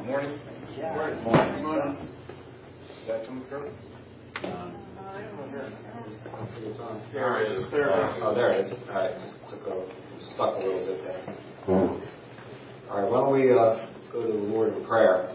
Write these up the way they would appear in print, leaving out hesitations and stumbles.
Morning. Yeah. Morning. Is that coming through? There it is. Oh, there it is. All right. Stuck a little bit there. All right. Why don't we go to the Lord in prayer?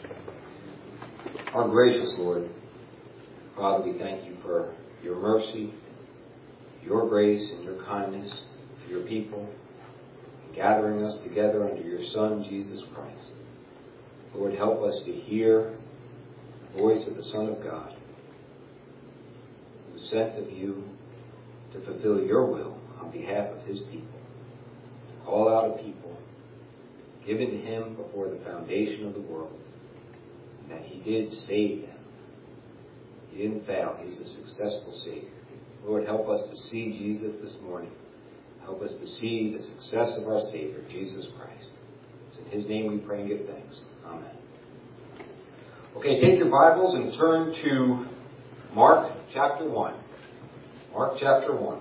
Our gracious Lord, Father, we thank you for your mercy, your grace, and your kindness to your people, gathering us together under your Son, Jesus Christ. Lord, help us to hear the voice of the Son of God, who was sent of you to fulfill your will on behalf of his people. Call out a people given to him before the foundation of the world, and that he did save them. He didn't fail. He's a successful Savior. Lord, help us to see Jesus this morning. Help us to see the success of our Savior, Jesus Christ. It's in his name we pray and give thanks. Amen. Okay, take your Bibles and turn to Mark chapter 1. Mark chapter 1.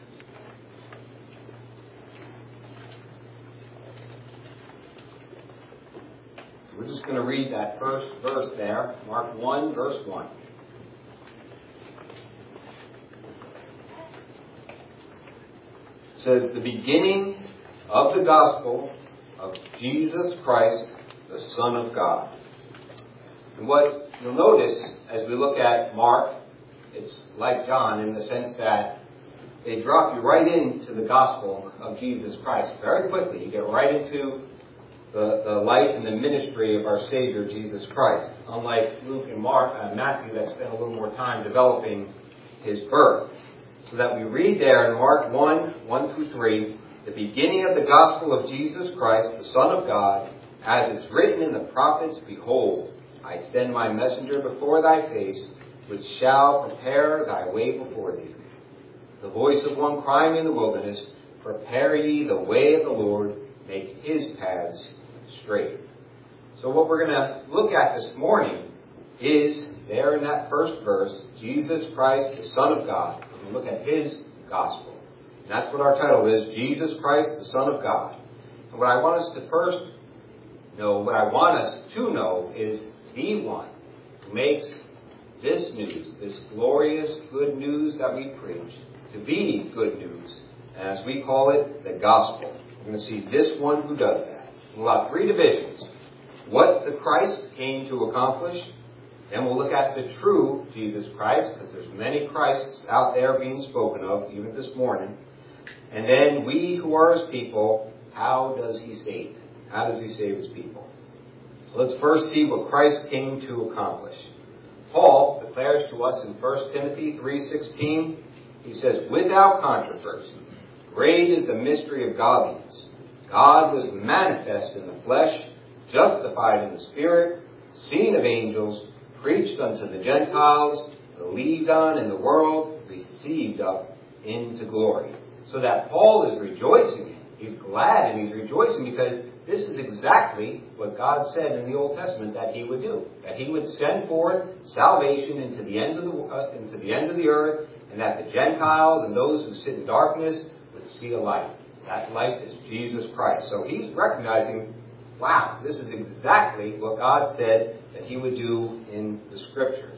We're just going to read that first verse there, Mark 1, verse 1. It says, the beginning of the gospel of Jesus Christ, the Son of God. And what you'll notice as we look at Mark, it's like John in the sense that they drop you right into the gospel of Jesus Christ. Very quickly, you get right into the life and the ministry of our Savior, Jesus Christ. Unlike Luke and Matthew that spent a little more time developing his birth. So that we read there in Mark 1 through 3, the beginning of the gospel of Jesus Christ, the Son of God, as it's written in the prophets, behold, I send my messenger before thy face, which shall prepare thy way before thee. The voice of one crying in the wilderness, prepare ye the way of the Lord, make his paths straight. So what we're going to look at this morning is, there in that first verse, Jesus Christ, the Son of God. We're going to look at his gospel. And that's what our title is, Jesus Christ, the Son of God. And what I want us to first know, what I want us to know is the one who makes this news, this glorious good news that we preach, to be good news. And as we call it, the gospel. We're going to see this one who does that. We'll have three divisions. What the Christ came to accomplish. Then we'll look at the true Jesus Christ, because there's many Christs out there being spoken of, even this morning. And then we who are his people, how does he save? How does he save his people? So let's first see what Christ came to accomplish. Paul declares to us in 1 Timothy 3:16, he says, without controversy, great is the mystery of godliness. God was manifest in the flesh, justified in the spirit, seen of angels, preached unto the Gentiles, believed on in the world, received up into glory. So that Paul is rejoicing. He's glad and he's rejoicing because this is exactly what God said in the Old Testament that he would do. That he would send forth salvation into the ends of the earth, and that the Gentiles and those who sit in darkness would see a light. That light is Jesus Christ. So he's recognizing, wow, this is exactly what God said that he would do in the Scriptures.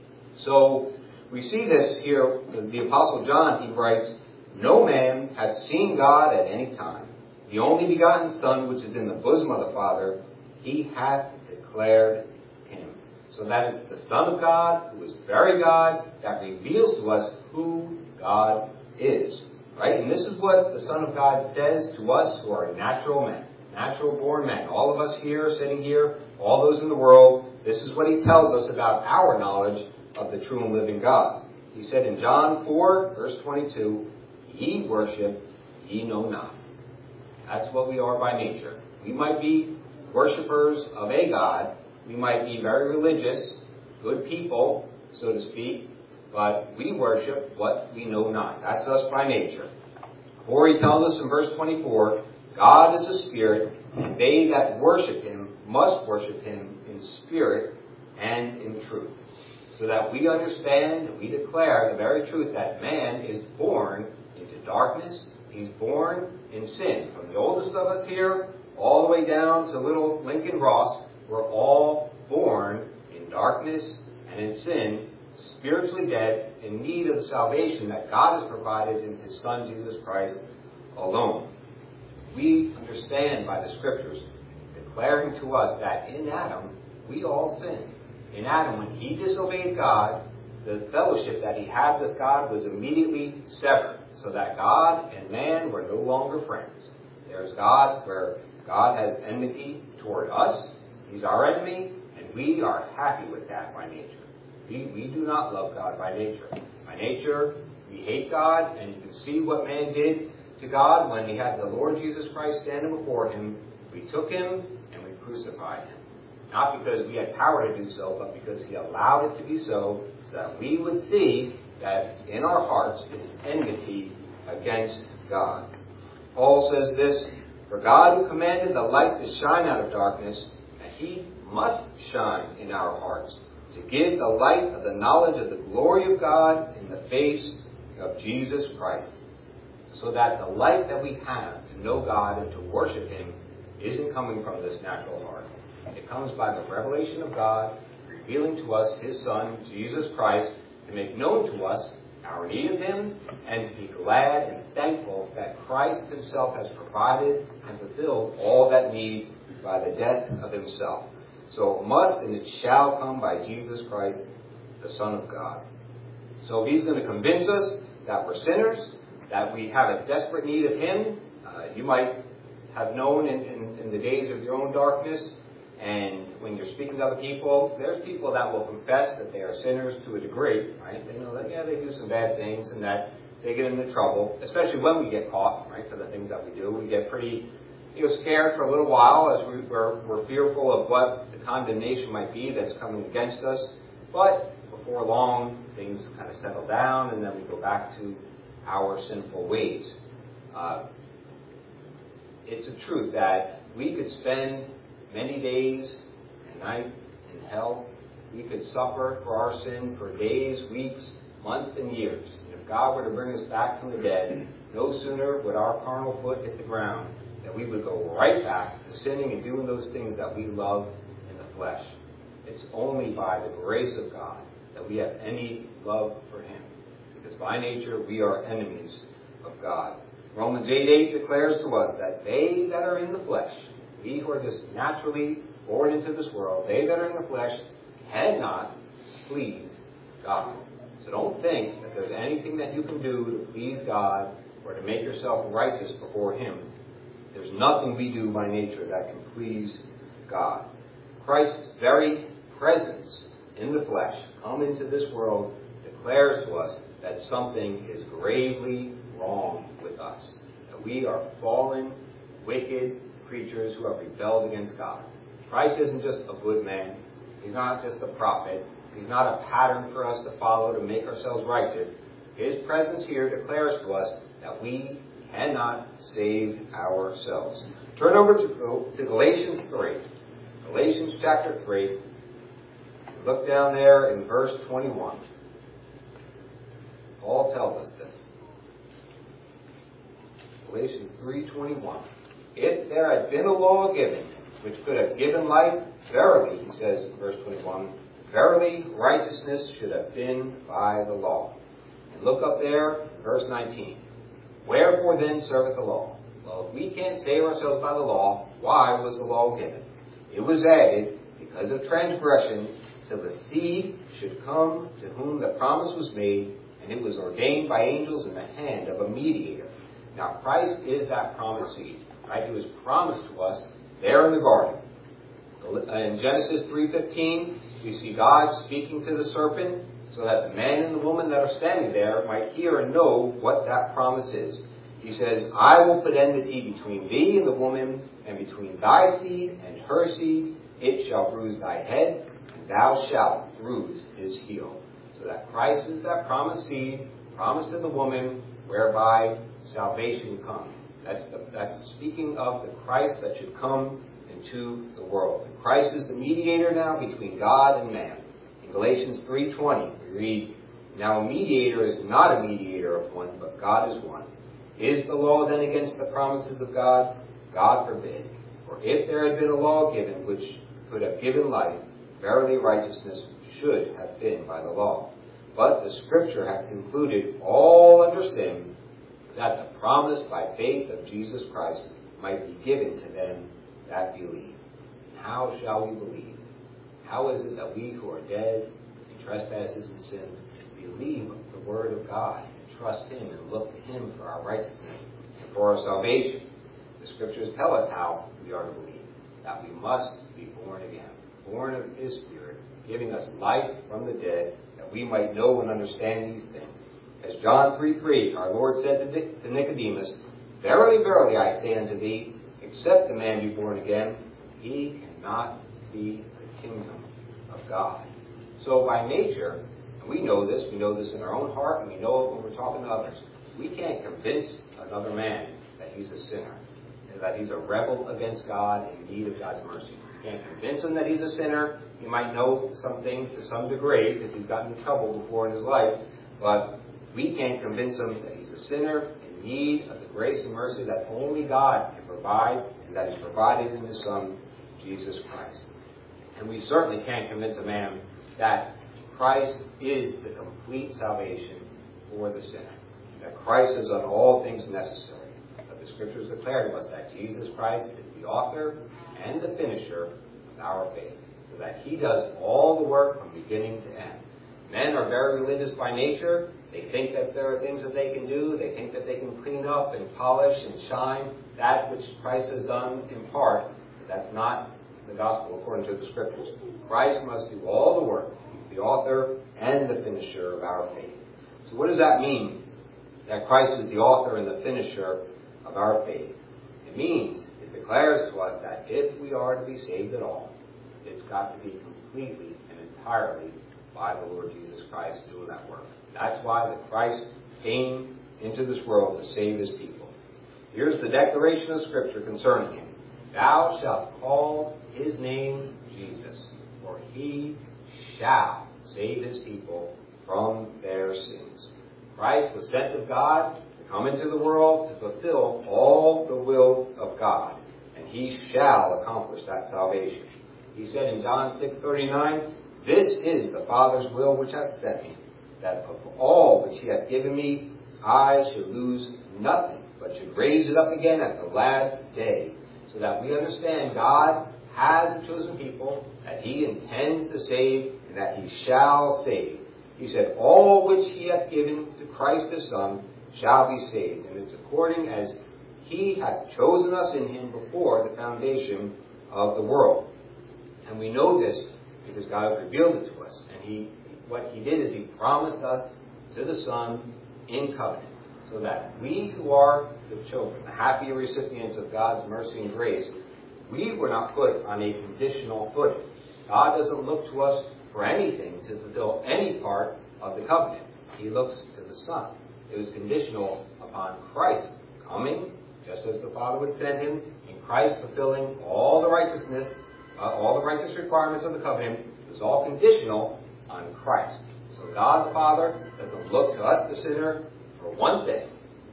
So we see this here. The Apostle John, he writes, no man hath seen God at any time. The only begotten Son, which is in the bosom of the Father, he hath declared him. So that it's the Son of God, who is very God, that reveals to us who God is. Right? And this is what the Son of God says to us who are natural men, natural-born men. All of us here, sitting here, all those in the world, this is what he tells us about our knowledge of the true and living God. He said in John 4, verse 22, ye worship, ye know not. That's what we are by nature. We might be worshipers of a God. We might be very religious, good people, so to speak, but we worship what we know not. That's us by nature. For he tells us in verse 24, God is a spirit, and they that worship him must worship him in spirit and in truth. So that we understand and we declare the very truth that man is born into darkness. He's born in sin. From the oldest of us here all the way down to little Lincoln Ross, were all born in darkness and in sin, spiritually dead, in need of the salvation that God has provided in His Son, Jesus Christ, alone. We understand by the Scriptures declaring to us that in Adam, we all sinned. In Adam, when he disobeyed God, the fellowship that he had with God was immediately severed, so that God and man were no longer friends. There's God, where God has enmity toward us. He's our enemy, and we are happy with that by nature. We do not love God by nature. By nature, we hate God, and you can see what man did to God when he had the Lord Jesus Christ standing before him. We took him and we crucified him. Not because we had power to do so, but because he allowed it to be so that we would see that in our hearts is enmity against God. Paul says this, "For God who commanded the light to shine out of darkness, and he must shine in our hearts, to give the light of the knowledge of the glory of God in the face of Jesus Christ." So that the light that we have to know God and to worship him isn't coming from this natural heart. It comes by the revelation of God, revealing to us his Son, Jesus Christ, to make known to us our need of him, and to be glad and thankful that Christ himself has provided and fulfilled all that need by the death of himself. So it must and it shall come by Jesus Christ, the Son of God. So he's going to convince us that we're sinners, that we have a desperate need of him. You might have known in the days of your own darkness, and when you're speaking to other people, there's people that will confess that they are sinners to a degree, right? They know that, they do some bad things and that they get into trouble, especially when we get caught, right, for the things that we do. We get pretty, scared for a little while as we're fearful of what the condemnation might be that's coming against us. But before long, things kind of settle down, and then we go back to our sinful ways. It's a truth that we could spend many days and nights in hell. We could suffer for our sin for days, weeks, months, and years. And if God were to bring us back from the dead, no sooner would our carnal foot hit the ground than we would go right back to sinning and doing those things that we love in the flesh. It's only by the grace of God that we have any love for him, because by nature we are enemies of God. Romans 8:8 declares to us that they that are in the flesh, we who are just naturally born into this world, they that are in the flesh cannot please God. So don't think that there's anything that you can do to please God or to make yourself righteous before him. There's nothing we do by nature that can please God. Christ's very presence in the flesh, come into this world, declares to us that something is gravely wrong with us. That we are fallen, wicked creatures who have rebelled against God. Christ isn't just a good man. He's not just a prophet. He's not a pattern for us to follow to make ourselves righteous. His presence here declares to us that we cannot save ourselves. Turn over to Galatians 3. Galatians chapter 3. Look down there in verse 21. Paul tells us this. Galatians 3:21. If there had been a law given, which could have given life, verily, he says in verse 21, verily righteousness should have been by the law. And look up there, verse 19. Wherefore then serveth the law? Well, if we can't save ourselves by the law, why was the law given? It was added because of transgressions, till the seed should come to whom the promise was made, and it was ordained by angels in the hand of a mediator. Now Christ is that promised seed, right? He was promised to us there in the garden. In Genesis 3:15, we see God speaking to the serpent so that the man and the woman that are standing there might hear and know what that promise is. He says, I will put enmity between thee and the woman, and between thy seed and her seed. It shall bruise thy head, and thou shalt bruise his heel. So that Christ is that promised seed, promised to the woman, whereby salvation comes. That's speaking of the Christ that should come into the world. And Christ is the mediator now between God and man. In Galatians 3:20, we read, now a mediator is not a mediator of one, but God is one. Is the law then against the promises of God? God forbid. For if there had been a law given which could have given life, verily righteousness should have been by the law. But the Scripture hath concluded all under sin, that the promise by faith of Jesus Christ might be given to them that believe. How shall we believe? How is it that we who are dead in trespasses and sins believe the word of God and trust Him and look to Him for our righteousness and for our salvation? The Scriptures tell us how we are to believe, that we must be born again, born of His Spirit, giving us life from the dead, that we might know and understand these things. As John 3:3, our Lord said to Nicodemus, Verily, verily, I say unto thee, except a man be born again, he cannot see the kingdom of God. So by nature, and we know this in our own heart, and we know it when we're talking to others, we can't convince another man that he's a sinner, and that he's a rebel against God in need of God's mercy. We can't convince him that he's a sinner. He might know some things to some degree, because he's gotten in trouble before in his life, but we can't convince him that he's a sinner in need of the grace and mercy that only God can provide, and that is provided in His Son, Jesus Christ. And we certainly can't convince a man that Christ is the complete salvation for the sinner, that Christ has done all things necessary. But the Scriptures declare to us that Jesus Christ is the author and the finisher of our faith, so that He does all the work from beginning to end. Men are very religious by nature. They think that there are things that they can do. They think that they can clean up and polish and shine that which Christ has done in part. That's not the gospel according to the Scriptures. Christ must do all the work. He's the author and the finisher of our faith. So what does that mean, that Christ is the author and the finisher of our faith? It means, it declares to us that if we are to be saved at all, it's got to be completely and entirely by the Lord Jesus Christ doing that work. That's why the Christ came into this world to save His people. Here's the declaration of Scripture concerning Him. Thou shalt call His name Jesus, for He shall save His people from their sins. Christ was sent of God to come into the world to fulfill all the will of God, and He shall accomplish that salvation. He said in John 6:39, This is the Father's will which hath sent me, that of all which He hath given me, I should lose nothing, but should raise it up again at the last day, so that we understand God has a chosen people, that He intends to save, and that He shall save. He said, all which He hath given to Christ His Son shall be saved, and it's according as He hath chosen us in Him before the foundation of the world. And we know this because God has revealed it to us. And what He did is He promised us to the Son in covenant, so that we who are the children, the happy recipients of God's mercy and grace, we were not put on a conditional footing. God doesn't look to us for anything to fulfill any part of the covenant. He looks to the Son. It was conditional upon Christ coming, just as the Father would send Him, and Christ fulfilling all the righteousness, all the righteous requirements of the covenant. It was all conditional on Christ. So God the Father doesn't look to us, the sinner, for one thing.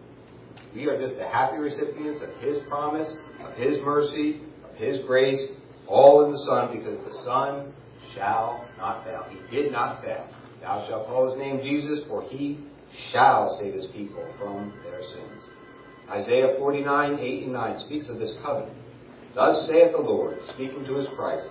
We are just the happy recipients of His promise, of His mercy, of His grace, all in the Son, because the Son shall not fail. He did not fail. Thou shalt call His name Jesus, for He shall save His people from their sins. Isaiah 49:8-9 speaks of this covenant. Thus saith the Lord, speaking to His Christ,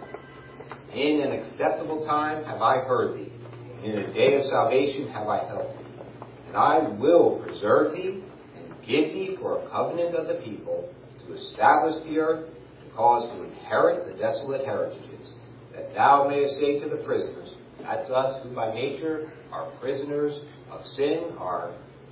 In an acceptable time have I heard thee. In a day of salvation have I helped thee. And I will preserve thee, and give thee for a covenant of the people, to establish the earth, to cause to inherit the desolate heritages, that thou mayest say to the prisoners, that's us who by nature are prisoners of sin, are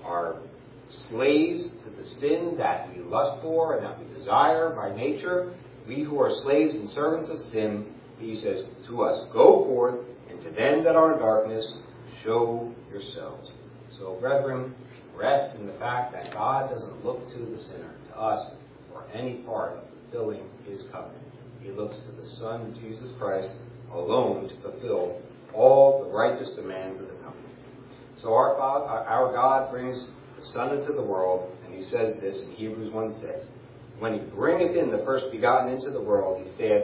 slaves to the sin that we lust for and that we desire by nature. We who are slaves and servants of sin, He says to us, go forth, and to them that are in darkness, show yourselves. So, brethren, rest in the fact that God doesn't look to the sinner, to us, for any part of fulfilling His covenant. He looks to the Son, Jesus Christ, alone to fulfill all the righteous demands of the covenant. So our God brings the Son into the world, and He says this in Hebrews 1:6. When He bringeth in the first begotten into the world, He saith, And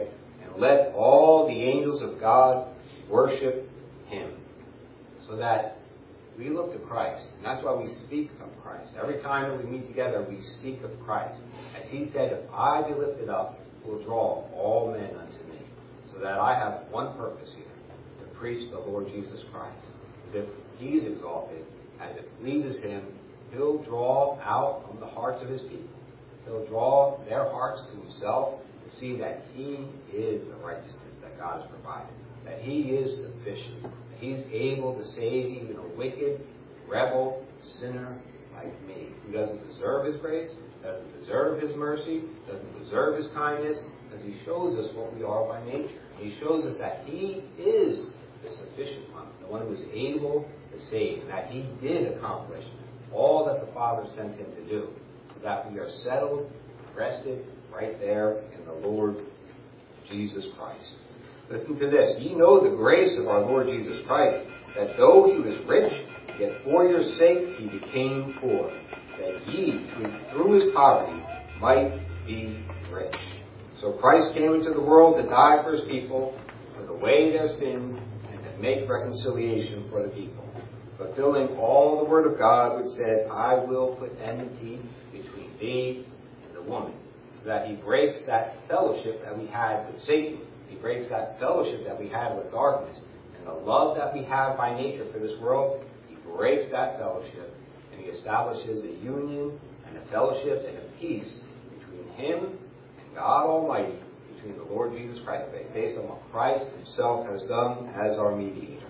and let all the angels of God worship him. So that we look to Christ. And that's why we speak of Christ. Every time that we meet together, we speak of Christ. As he said, if I be lifted up, will draw all men unto me. So that I have one purpose here, to preach the Lord Jesus Christ. As if he's exalted, as it pleases him, he'll draw out from the hearts of his people. He'll draw their hearts to himself to see that he is the righteousness that God has provided. That he is sufficient. That he's able to save even a wicked, rebel, sinner like me, who doesn't deserve his grace, doesn't deserve his mercy, doesn't deserve his kindness, because he shows us what we are by nature. He shows us that he is the sufficient one, the one who is able to save, and that he did accomplish all that the Father sent him to do, so that we are settled, rested right there in the Lord Jesus Christ. Listen to this. Ye know the grace of our Lord Jesus Christ, that though he was rich, yet for your sakes he became poor, that ye, through his poverty, might be rich. So Christ came into the world to die for his people, to put away their sins, and to make reconciliation for the people, fulfilling all the word of God which said, I will put enmity between thee and the woman. So that he breaks that fellowship that we had with Satan. He breaks that fellowship that we had with darkness. And the love that we have by nature for this world, he breaks that fellowship. And he establishes a union and a fellowship and a peace between him and God Almighty, between the Lord Jesus Christ, based on what Christ himself has done as our mediator.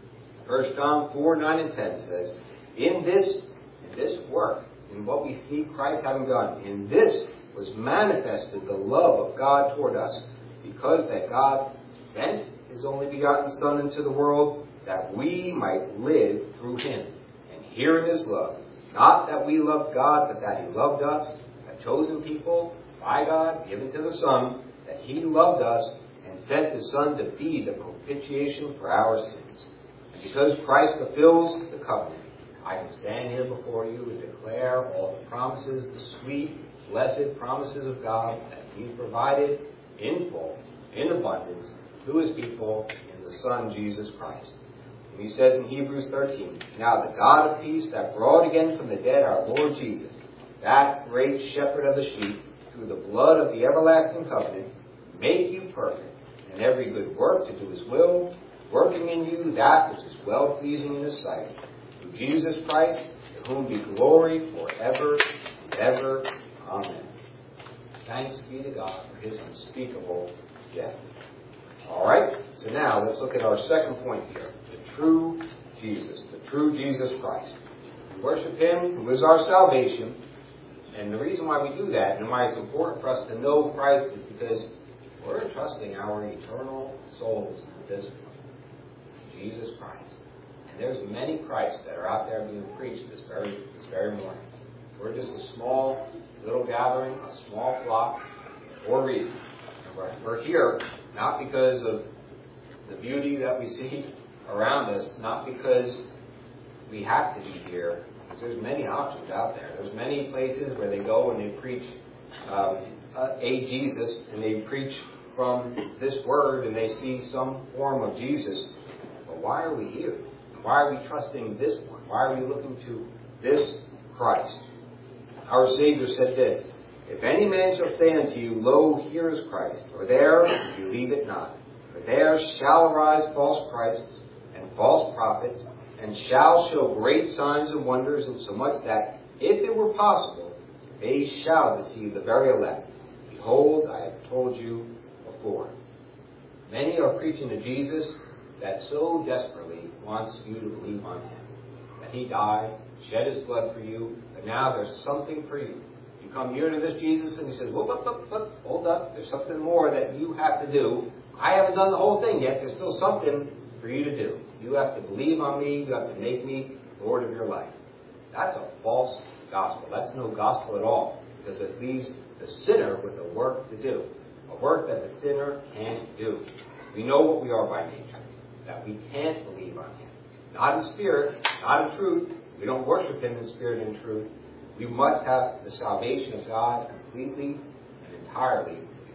1 John 4, 9 and 10 says, In this work, in what we see Christ having done, in this was manifested the love of God toward us, because that God sent his only begotten Son into the world, that we might live through him. And herein is love, not that we loved God, but that he loved us, a chosen people by God, given to the Son, that he loved us and sent his Son to be the propitiation for our sins. And because Christ fulfills the covenant, I can stand here before you and declare all the promises, the sweet, blessed promises of God that he's provided in full, in abundance, to his people in the Son, Jesus Christ. And he says in Hebrews 13, Now the God of peace that brought again from the dead our Lord Jesus, that great shepherd of the sheep, through the blood of the everlasting covenant, make you perfect in every good work to do his will, working in you that which is well-pleasing in his sight. Through Jesus Christ, to whom be glory forever and ever. Amen. Thanks be to God for his unspeakable gift. All right, so now let's look at our second point here. The true Jesus, the true Jesus Christ. We worship him who is our salvation. And the reason why we do that and why it's important for us to know Christ is because we're entrusting our eternal souls at this point, Jesus Christ. And there's many Christs that are out there being preached this very morning. We're just a small little gathering, a small flock, for a reason. We're here not because of the beauty that we see around us, not because we have to be here, because there's many options out there. There's many places where they go and they preach a Jesus, and they preach from this word, and they see some form of Jesus. But why are we here? Why are we trusting this one? Why are we looking to this Christ? Our Savior said this, If any man shall say unto you, Lo, here is Christ, or there, believe it not. For there shall arise false Christs and false prophets, and shall show great signs and wonders, insomuch that, if it were possible, they shall deceive the very elect. Behold, I have told you before. Many are preaching to Jesus that so desperately wants you to believe on him. That he died, shed his blood for you, but now there's something for you. You come here to this Jesus and he says, whoop, hold up, there's something more that you have to do. I haven't done the whole thing yet, there's still something for you to do. You have to believe on me, you have to make me Lord of your life. That's a false gospel. That's no gospel at all, because it leaves the sinner with a work to do. A work that the sinner can't do. We know what we are by nature, that we can't believe on him. Not in spirit, not in truth. We don't worship him in spirit and truth. We must have the salvation of God completely and entirely, because we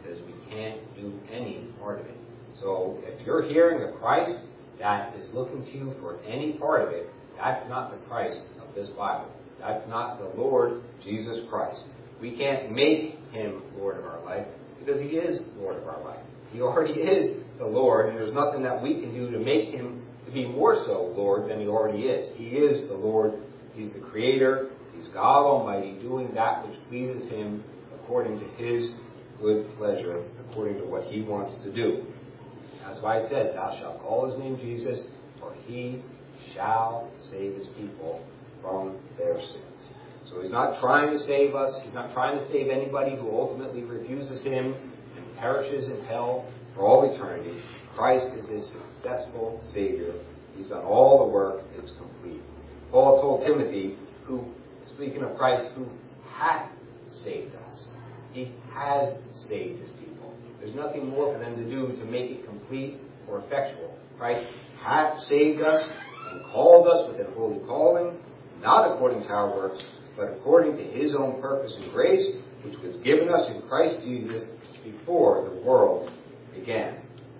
can't do any part of it. So if you're hearing a Christ that is looking to you for any part of it, that's not the Christ of this Bible. That's not the Lord Jesus Christ. We can't make him Lord of our life because he is Lord of our life. He already is the Lord, and there's nothing that we can do to make him to be more so Lord than he already is. He is the Lord. He's the Creator. He's God Almighty, doing that which pleases him according to his good pleasure, according to what he wants to do. That's why it said, thou shalt call his name Jesus, for he shall save his people from their sins. So he's not trying to save us. He's not trying to save anybody who ultimately refuses him and perishes in hell for all eternity. Christ is his successful Savior. He's done all the work. It's complete. Paul told Timothy, who, speaking of Christ, who hath saved us. He has saved his people. There's nothing more for them to do to make it complete or effectual. Christ hath saved us and called us with a holy calling, not according to our works, but according to his own purpose and grace, which was given us in Christ Jesus before the world began.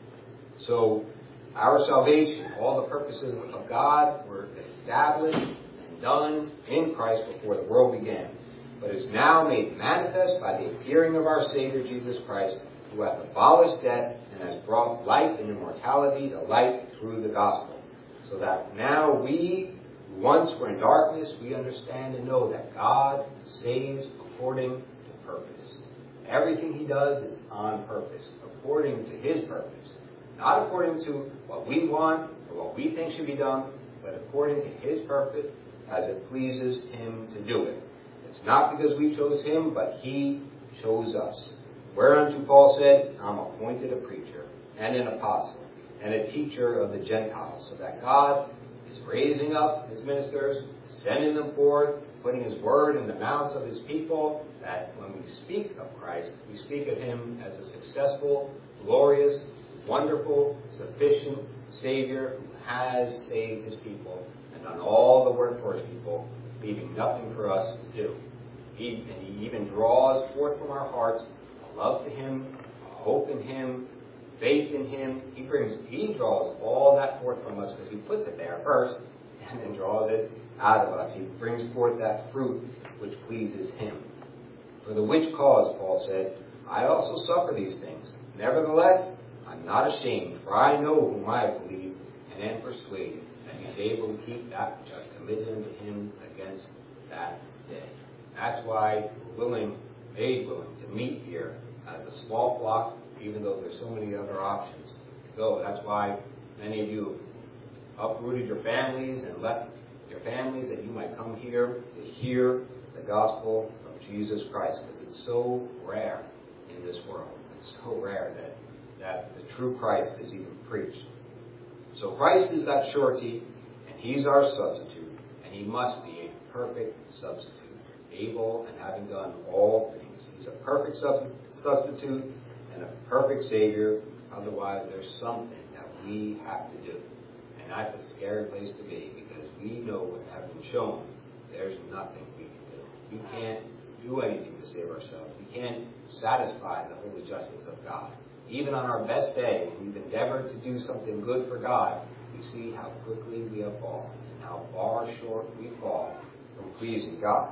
So, our salvation, all the purposes of God were established and done in Christ before the world began, but is now made manifest by the appearing of our Savior Jesus Christ, who hath abolished death and has brought life and immortality to light through the gospel, so that now we, who once were in darkness, we understand and know that God saves according to purpose. Everything he does is on purpose, according to his purpose. Not according to what we want or what we think should be done, but according to his purpose as it pleases him to do it. It's not because we chose him, but he chose us. Whereunto Paul said, I'm appointed a preacher and an apostle and a teacher of the Gentiles, so that God is raising up his ministers, sending them forth, putting his word in the mouths of his people, that when we speak of Christ, we speak of him as a successful, glorious, wonderful, sufficient Savior who has saved his people and done all the work for his people, leaving nothing for us to do. He even draws forth from our hearts a love to him, a hope in him, faith in him. He draws all that forth from us because he puts it there first and then draws it out of us. He brings forth that fruit which pleases him. For the which cause, Paul said, I also suffer these things. Nevertheless, I'm not ashamed, for I know whom I have believed, and am persuaded that he's able to keep that which I've committed unto him against that day. That's why we're made willing to meet here as a small flock, even though there's so many other options to go. That's why many of you have uprooted your families and left your families that you might come here to hear the gospel of Jesus Christ, because it's so rare in this world. It's so rare that the true Christ is even preached. So Christ is that surety, and he's our substitute, and he must be a perfect substitute, able and having done all things. He's a perfect substitute and a perfect Savior. Otherwise, there's something that we have to do. And that's a scary place to be, because we know what has been shown. There's nothing we can do. We can't do anything to save ourselves. We can't satisfy the holy justice of God. Even on our best day, when we've endeavored to do something good for God, we see how quickly we have fallen and how far short we fall from pleasing God.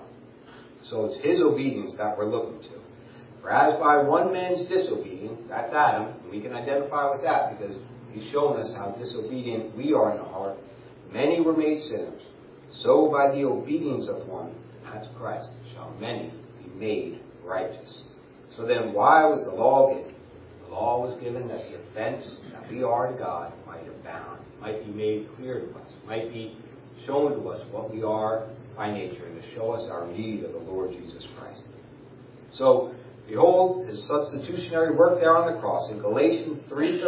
So it's his obedience that we're looking to. For as by one man's disobedience, that's Adam, and we can identify with that because he's shown us how disobedient we are in the heart, many were made sinners. So by the obedience of one, that's Christ, shall many be made righteous. So then why was the law given? The law was given that the offense that we are to God might abound, might be made clear to us, might be shown to us what we are by nature, and to show us our need of the Lord Jesus Christ. So, behold his substitutionary work there on the cross. In Galatians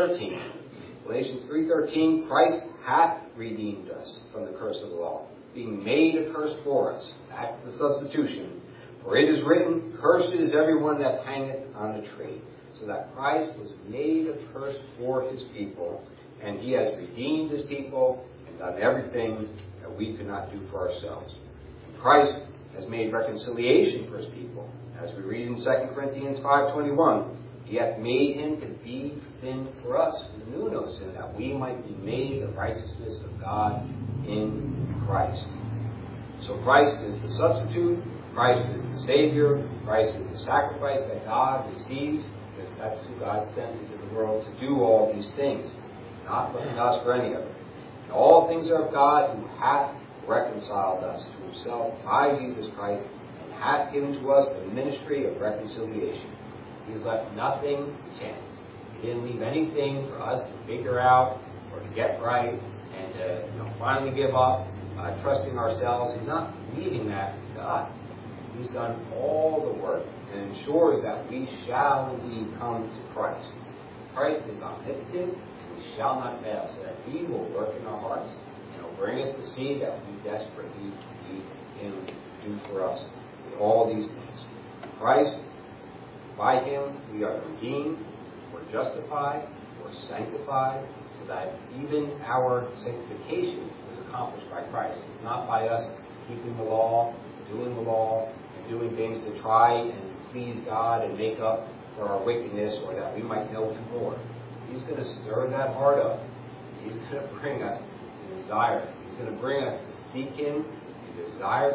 3:13, Christ hath redeemed us from the curse of the law, being made a curse for us. That's the substitution. For it is written, cursed is everyone that hangeth on the tree. So that Christ was made a curse for his people, and he has redeemed his people and done everything that we could not do for ourselves. And Christ has made reconciliation for his people. As we read in 2 Corinthians 5:21, He hath made him to be sin for us who knew no sin, that we might be made the righteousness of God in Christ. So Christ is the substitute, Christ is the Savior, Christ is the sacrifice that God receives, because that's who God sent into the world to do all these things. It's not looking us for any of it. And all things are of God, who hath reconciled us to himself by Jesus Christ, and hath given to us the ministry of reconciliation. He has left nothing to chance. He didn't leave anything for us to figure out or to get right and to finally give up, trusting ourselves. He's not leaving that to us. He's done all the work and ensures that we shall indeed come to Christ. Christ is omnipotent, and we shall not fail, so that he will work in our hearts and will bring us to see that we desperately need him to do for us all these things. Christ, by him we are redeemed, we're justified, we're sanctified, so that even our sanctification is accomplished by Christ. It's not by us keeping the law, doing the law, and doing things to try and please God and make up for our wickedness, or that we might know him more. He's going to stir that heart up. He's going to bring us to desire. He's going to bring us to seek him, to desire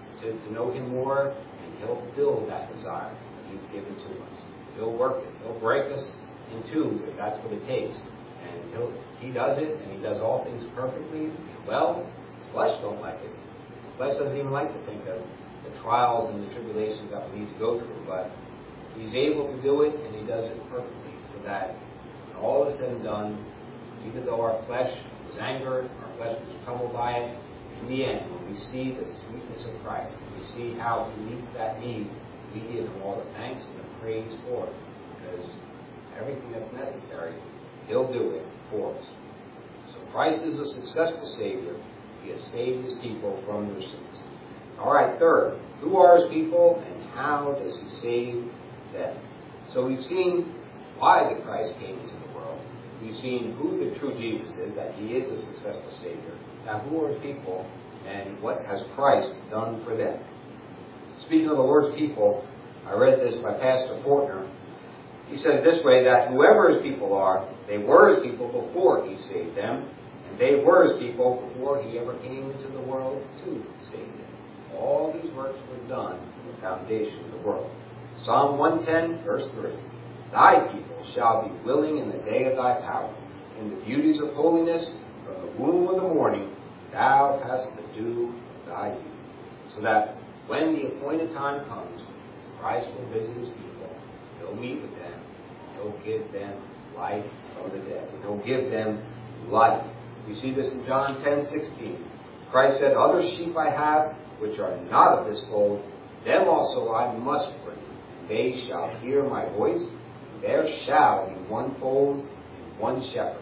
to know him more, and he'll fill that desire that he's given to us. He'll work it. He'll break us in two if that's what it takes. And he does it, and he does all things perfectly. Well, his flesh don't like it. The flesh doesn't even like to think of the trials and the tribulations that we need to go through, but he's able to do it, and he does it perfectly, so that when all is said and done, even though our flesh was angered, our flesh was troubled by it, in the end, when we see the sweetness of Christ, we see how he meets that need, we give him all the thanks and the praise for it, because everything that's necessary, he'll do it for us. So Christ is a successful Savior. He has saved his people from their sins. All right, third, who are his people and how does he save them? So we've seen why the Christ came into the world. We've seen who the true Jesus is, that he is a successful Savior. Now, who are his people and what has Christ done for them? Speaking of the Lord's people, I read this by Pastor Fortner. He said it this way, that whoever his people are, they were his people before he saved them, and they were his people before he ever came into the world to save them. All these works were done from the foundation of the world. Psalm 110, verse 3. Thy people shall be willing in the day of thy power. In the beauties of holiness, from the womb of the morning, thou hast the dew of thy youth. So that when the appointed time comes, Christ will visit his people. He'll meet with them. He'll give them life from the dead. He'll give them life. We see this in John 10:16. Christ said, other sheep I have, which are not of this fold, them also I must bring. They shall hear my voice. There shall be one fold and one shepherd.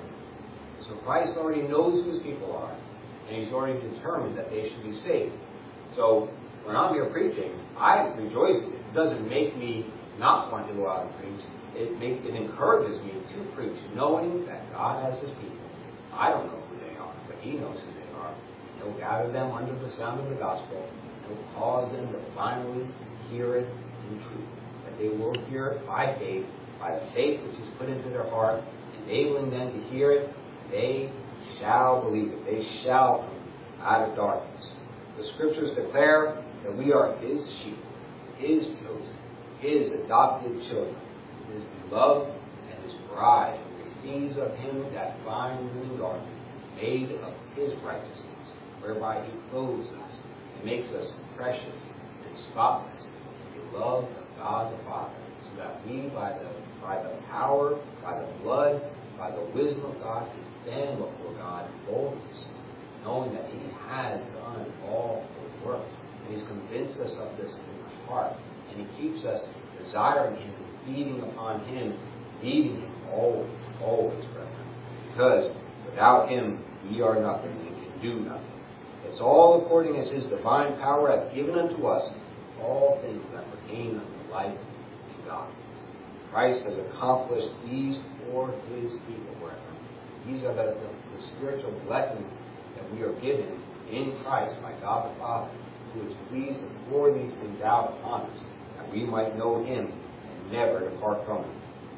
So Christ already knows who his people are, and he's already determined that they should be saved. So when I'm here preaching, I rejoice. It doesn't make me not want to go out and preach. It encourages me to preach, knowing that God has his people. I don't know who they are, but he knows who they are. He'll gather them under the sound of the gospel. He'll cause them to finally hear it in truth. That they will hear it by faith, by the faith which is put into their heart, enabling them to hear it. They shall believe it. They shall come out of darkness. The scriptures declare that we are his sheep, his chosen, his adopted children, his beloved and his bride, who receives of him that fine linen garment, made of his righteousness, whereby he clothes us and makes us precious and spotless in the love of God the Father, so that we, by the power, by the blood, by the wisdom of God, can stand before God in boldness, knowing that he has done all the work. And he's convinced us of this in the heart. And he keeps us desiring him, feeding upon him, needing him always, always, brethren. Because without him, we are nothing and can do nothing. It's all according as his divine power hath given unto us all things that pertain unto life and godliness. Christ has accomplished these for his people, brethren. These are the spiritual blessings that we are given in Christ by God the Father, who is pleased to pour these things out upon us, that we might know him and never depart from him.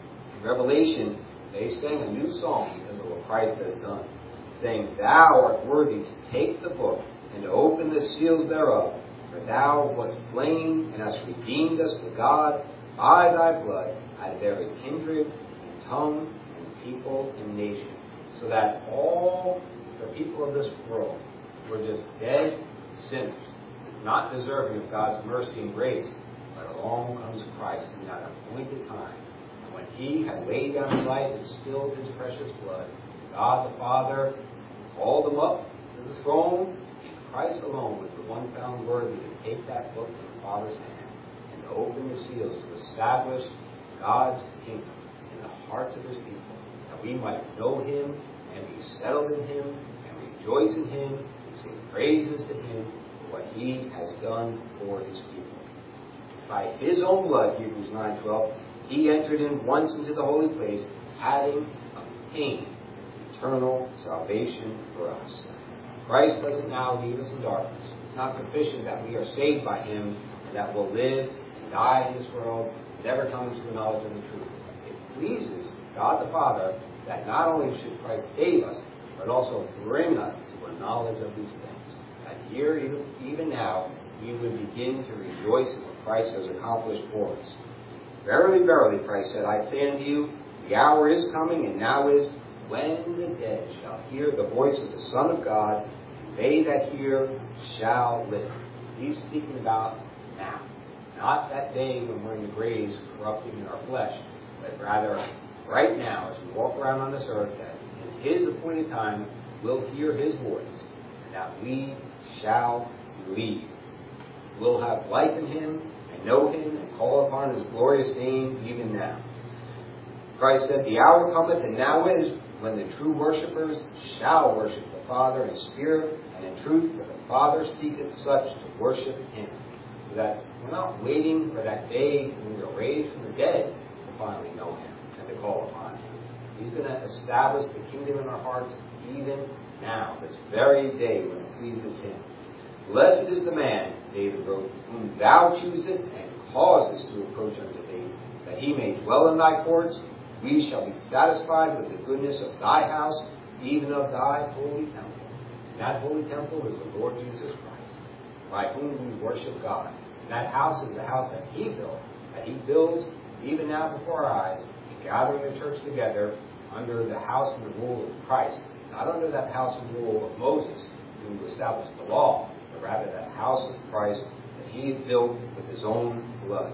In Revelation, they sang a new song because of what Christ has done, saying, "Thou art worthy to take the book and to open the seals thereof. For thou wast slain and hast redeemed us to God by thy blood out of every kindred and tongue and people and nation." So that all the people of this world were just dead sinners, not deserving of God's mercy and grace. But along comes Christ in that appointed time. And when he had laid down his life and spilled his precious blood, God the Father called him up to the throne. Christ alone was the one found worthy to take that book from the Father's hand and to open the seals to establish God's kingdom in the hearts of his people, that we might know him and be settled in him and rejoice in him and sing praises to him for what he has done for his people. By his own blood, Hebrews 9:12, he entered in once into the holy place, having obtained eternal salvation for us. Christ doesn't now leave us in darkness. It's not sufficient that we are saved by him and that we'll live and die in this world, never coming to the knowledge of the truth. It pleases God the Father that not only should Christ save us, but also bring us to a knowledge of these things. That here, even now, we would begin to rejoice in what Christ has accomplished for us. "Verily, verily," Christ said, "I say unto you, the hour is coming, and now is, when the dead shall hear the voice of the Son of God, and they that hear shall live." He's speaking about now. Not that day when we're in the graves corrupting in our flesh, but rather right now as we walk around on this earth, that in his appointed time we'll hear his voice, and that we shall believe. We'll have life in him and know him and call upon his glorious name even now. Christ said, "The hour cometh, and now is, when the true worshippers shall worship the Father in spirit and in truth, for the Father seeketh such to worship him." So that we're not waiting for that day when we are raised from the dead to finally know him and to call upon him. He's going to establish the kingdom in our hearts even now, this very day when it pleases him. "Blessed is the man," David wrote, "whom thou choosest and causest to approach unto thee, that he may dwell in thy courts. We shall be satisfied with the goodness of thy house, even of thy holy temple." And that holy temple is the Lord Jesus Christ, by whom we worship God. And that house is the house that he built, that he builds even now before our eyes, gathering the church together under the house and the rule of Christ, not under that house and rule of Moses, who established the law, but rather that house of Christ that he had built with his own blood.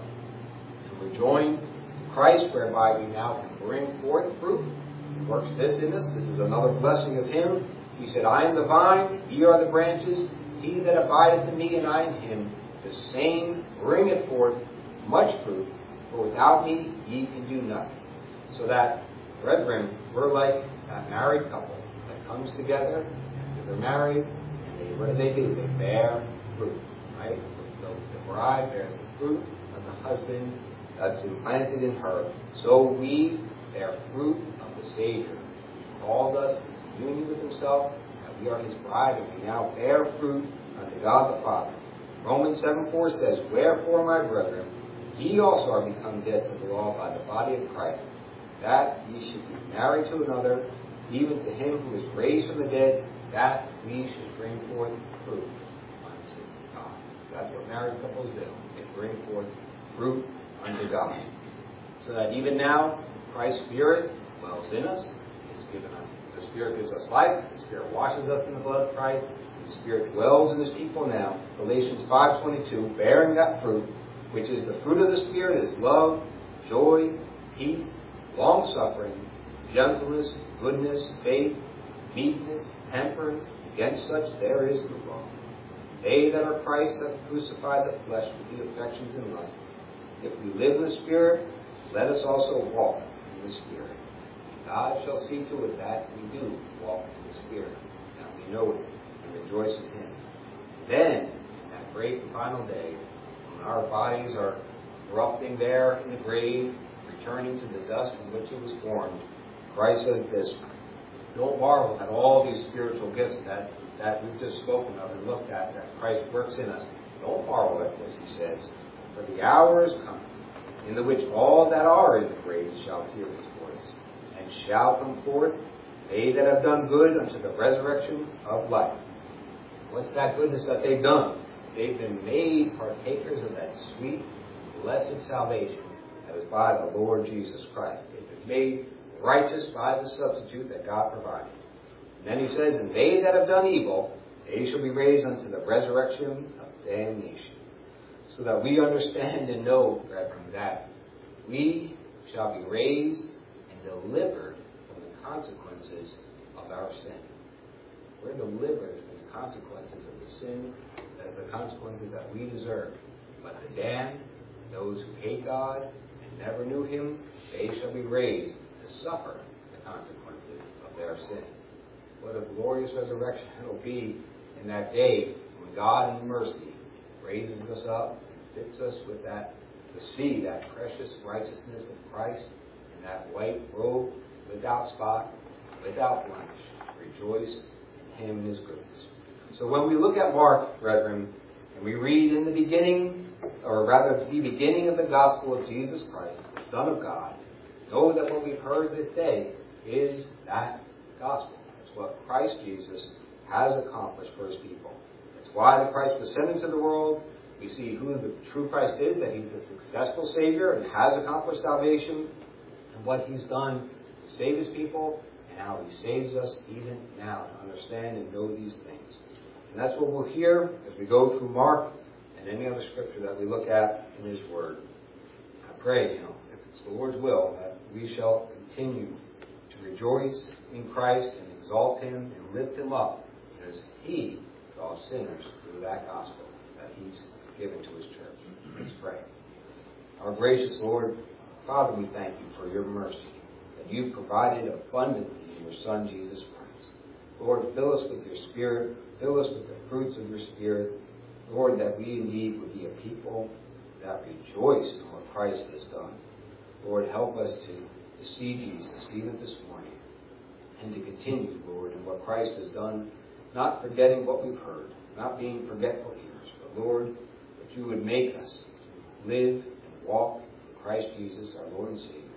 And we're joined Christ, whereby we now can bring forth fruit. He works this in us. This is another blessing of him. He said, "I am the vine, ye are the branches. He that abideth in me and I in him, the same bringeth forth much fruit. For without me ye can do nothing." So that, brethren, we're like that married couple that comes together, and they're married, and what do? They bear fruit, right? The bride bears the fruit of the husband that's implanted in her. So we bear fruit of the Savior. He called us in union with himself, that we are his bride, and we now bear fruit unto God the Father. Romans 7:4 says, "Wherefore, my brethren, ye also are become dead to the law by the body of Christ, that ye should be married to another, even to him who is raised from the dead, that we should bring forth fruit unto God." That's what married couples do. They bring forth fruit unto God. So that even now, Christ's Spirit dwells in us. The Spirit gives us life. The Spirit washes us in the blood of Christ. The Spirit dwells in his people now. Galatians 5:22, bearing that fruit, which is the fruit of the Spirit, is love, joy, peace, long-suffering, gentleness, goodness, faith, meekness, temperance. Against such there is no law. They that are Christ have crucified the flesh with the affections and lusts. If we live in the Spirit, let us also walk in the Spirit. God shall see to it that we do walk in the Spirit, that we know Him and rejoice in Him. Then, that great and final day, when our bodies are corrupting there in the grave, returning to the dust from which it was formed, Christ says this: don't marvel at all these spiritual gifts that we've just spoken of and looked at, that Christ works in us. Don't marvel at this, He says, for the hour is coming, in the which all that are in the grave shall hear His voice, and shall come forth, they that have done good unto the resurrection of life. What's that goodness that they've done? They've been made partakers of that sweet, blessed salvation that is by the Lord Jesus Christ. They've been made righteous by the substitute that God provided. And then he says, and they that have done evil, they shall be raised unto the resurrection of damnation. So that we understand and know, brethren, that we shall be raised and delivered from the consequences of our sin. We're delivered from the consequences of the sin, the consequences that we deserve. But the damned, those who hate God and never knew Him, they shall be raised to suffer the consequences of their sin. What a glorious resurrection it will be in that day when God in mercy raises us up and fits us with that, to see that precious righteousness of Christ in that white robe, without spot, without blemish. Rejoice in Him and His goodness. So when we look at Mark, brethren, and we read in the beginning, or rather the beginning of the gospel of Jesus Christ, the Son of God, know that what we've heard this day is that gospel. It's what Christ Jesus has accomplished for His people. It's why the Christ was sent into the world. We see who the true Christ is, that He's a successful Savior and has accomplished salvation, and what He's done to save His people, and how He saves us even now to understand and know these things. And that's what we'll hear as we go through Mark and any other scripture that we look at in His Word. I pray, if it's the Lord's will, that we shall continue to rejoice in Christ and exalt Him and lift Him up as He draws sinners through that gospel that He's given to His church. Let's pray. Our gracious Lord, Father, we thank You for Your mercy, that You've provided abundantly in Your Son, Jesus Christ. Lord, fill us with Your Spirit. Fill us with the fruits of Your Spirit. Lord, that we indeed would be a people that rejoice in what Christ has done. Lord, help us to see Jesus even this morning and to continue, Lord, in what Christ has done, not forgetting what we've heard, not being forgetful hearers, but Lord, that You would make us live and walk in Christ Jesus, our Lord and Savior.